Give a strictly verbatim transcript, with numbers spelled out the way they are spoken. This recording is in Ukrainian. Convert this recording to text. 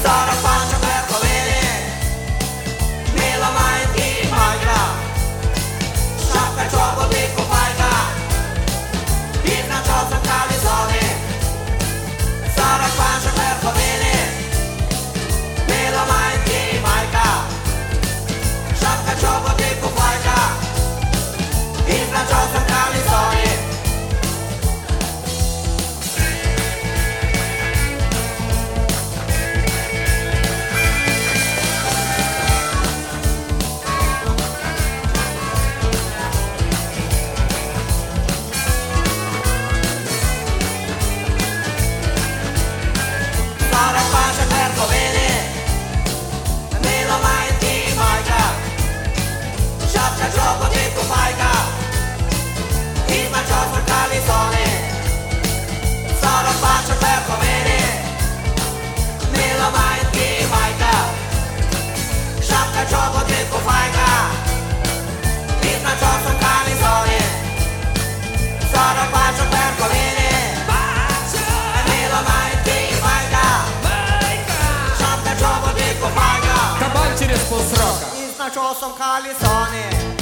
Сорок пачок верховини, мило мають і майка, шапка, чоботи, купалька, під начосом калісони. Сорок пачок верховини, мило мають і майка, шапка, чоботи, купалька, під начосом калісони. Сорок пачок верховини, мило мають і майка, шапка, чоботи, купалька, із начосом калісони. Сорок пачок верховини, мило мають і майка, шапка, чоботи, купалька, із начосом калісони. Сорок пачок верховини, мило мають і майка, шапка, чоботи, купалька, Кабан через полсрока. із начосом калісони.